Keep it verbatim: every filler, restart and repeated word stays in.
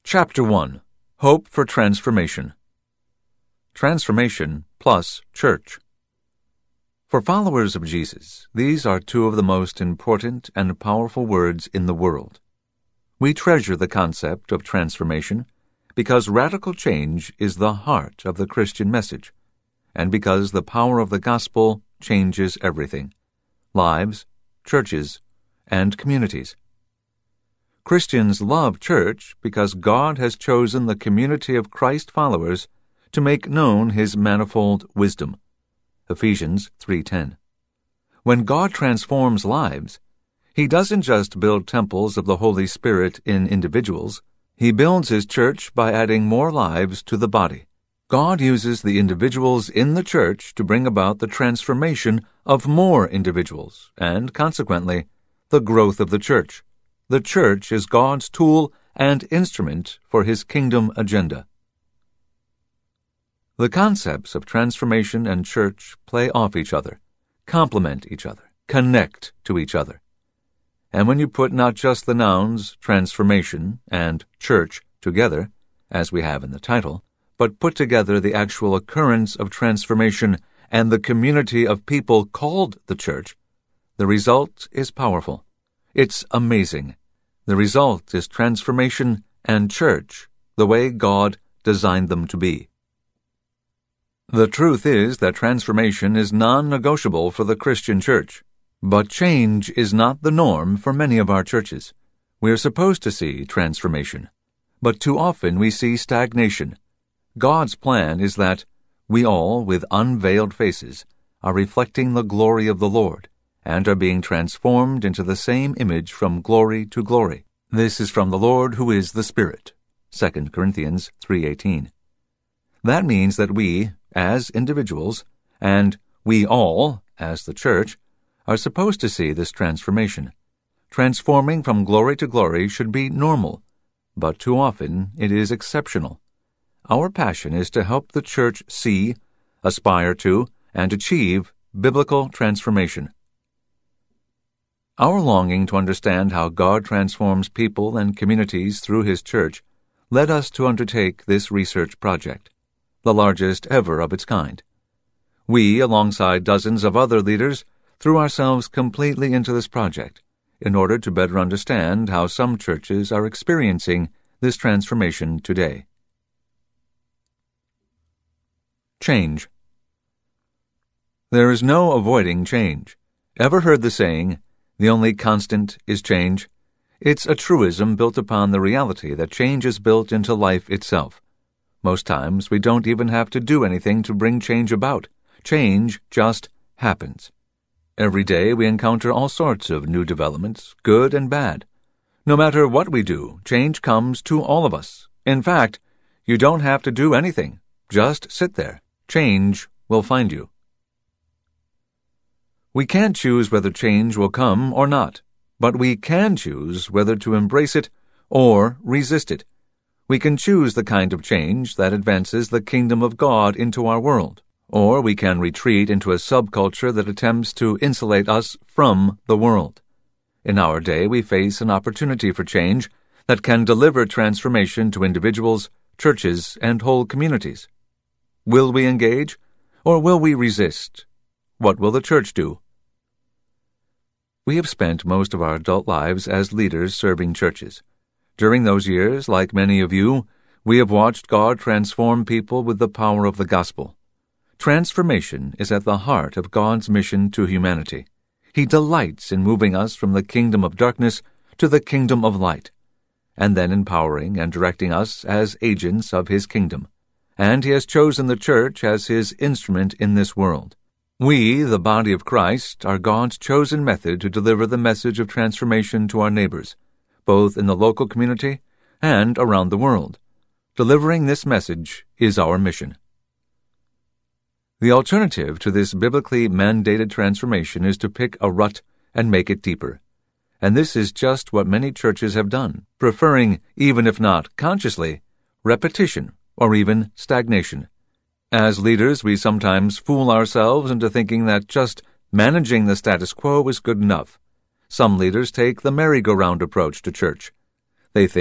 Chapter one. Hope for Transformation. Transformation plus Church. For followers of Jesus, these are two of the most important and powerful words in the world. We treasure the concept of transformation because radical change is the heart of the Christian message, and because the power of the gospel changes everything: lives, churches, and communities. Christians love church because God has chosen the community of Christ followers to make known His manifold wisdom. Ephesians three ten. When God transforms lives, He doesn't just build temples of the Holy Spirit in individuals. He builds His church by adding more lives to the body. God uses the individuals in the church to bring about the transformation of more individuals and, consequently, the growth of the church. The church is God's tool and instrument for His kingdom agenda. The concepts of transformation and church play off each other, complement each other, connect to each other. And when you put not just the nouns transformation and church together, as we have in the title, but put together the actual occurrence of transformation and the community of people called the church, the result is powerful. It's amazing. The result is transformation and church, the way God designed them to be. The truth is that transformation is non-negotiable for the Christian church. But change is not the norm for many of our churches. We are supposed to see transformation, but too often we see stagnation. God's plan is that we all, with unveiled faces, are reflecting the glory of the Lord and are being transformed into the same image from glory to glory. This is from the Lord who is the Spirit. Second Corinthians three eighteen. That means that we, as individuals, and we all, as the church, are supposed to see this transformation. Transforming from glory to glory should be normal, but too often it is exceptional. Our passion is to help the church see, aspire to, and achieve biblical transformation. Our longing to understand how God transforms people and communities through His church led us to undertake this research project, the largest ever of its kind. We, alongside dozens of other leaders, threw ourselves completely into this project in order to better understand how some churches are experiencing this transformation today. Change. There is no avoiding change. Ever heard the saying, "The only constant is change"? It's a truism built upon the reality that change is built into life itself. Most times we don't even have to do anything to bring change about. Change just happens. Every day we encounter all sorts of new developments, good and bad. No matter what we do, change comes to all of us. In fact, you don't have to do anything. Just sit there. Change will find you. We can't choose whether change will come or not, but we can choose whether to embrace it or resist it. We can choose the kind of change that advances the kingdom of God into our world, or we can retreat into a subculture that attempts to insulate us from the world. In our day, we face an opportunity for change that can deliver transformation to individuals, churches, and whole communities. Will we engage, or will we resist? What will the church do? We have spent most of our adult lives as leaders serving churches. During those years, like many of you, we have watched God transform people with the power of the gospel. Transformation is at the heart of God's mission to humanity. He delights in moving us from the kingdom of darkness to the kingdom of light, and then empowering and directing us as agents of His kingdom. And He has chosen the church as His instrument in this world. We, the body of Christ, are God's chosen method to deliver the message of transformation to our neighbors, both in the local community and around the world. Delivering this message is our mission. The alternative to this biblically mandated transformation is to pick a rut and make it deeper. And this is just what many churches have done, preferring, even if not consciously, repetition or even stagnation. As leaders, we sometimes fool ourselves into thinking that just managing the status quo is good enough. Some leaders take the merry-go-round approach to church. They think